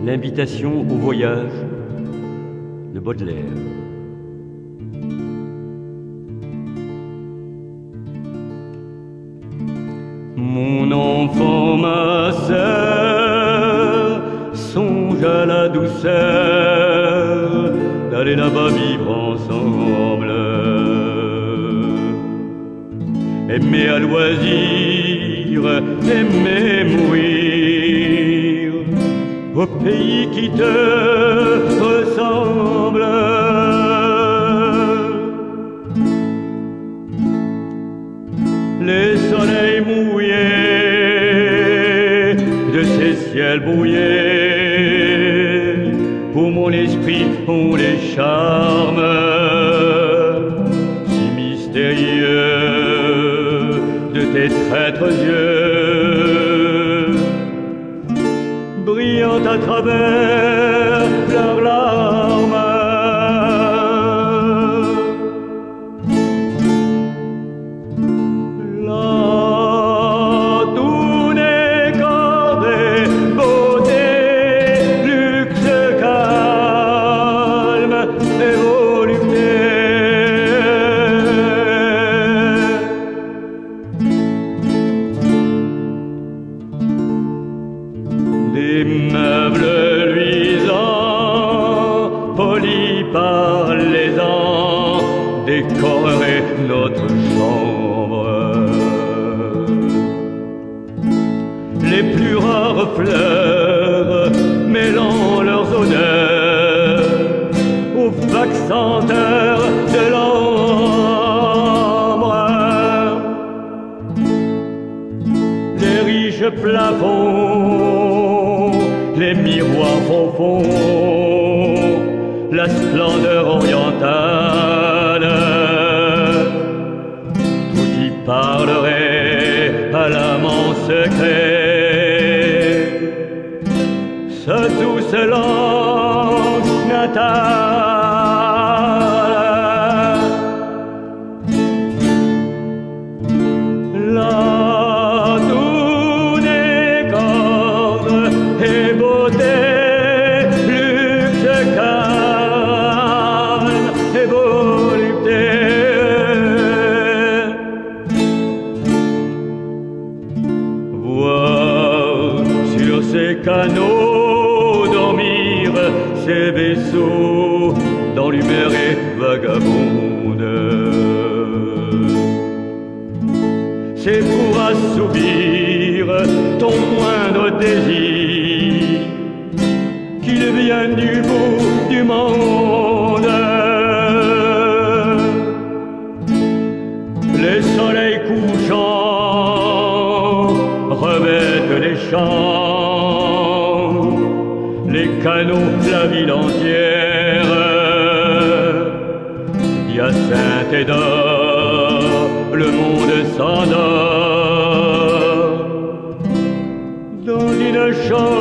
l'invitation au voyage de Baudelaire. Mon enfant, ma sœur, songe à la douceur d'aller là-bas vivre ensemble. Aimer à loisir, aimer mourir au pays qui te ressemble. Les soleils mouillés de ces ciels brouillés pour mon esprit ont les charmes si mystérieux de tes traîtres yeux, brillant à travers leurs larmes. Des meubles luisants, polis par les ans, décoreraient notre chambre. Les plus rares fleurs mêlant leurs odeurs aux vagues senteurs de l'ambre. Les riches plafonds, les miroirs fond, la splendeur orientale, tout y parlerait à l'amant secret, sa douce langue natale. Ces canaux dormir, ces vaisseaux dans l'humeur et vagabonde. C'est pour assouvir ton moindre désir qu'il vient du bout du monde. Les soleils couchants revêtent les champs, les canaux, la ville entière, d'hyacinthe et d'or, le monde s'endort dans une chambre.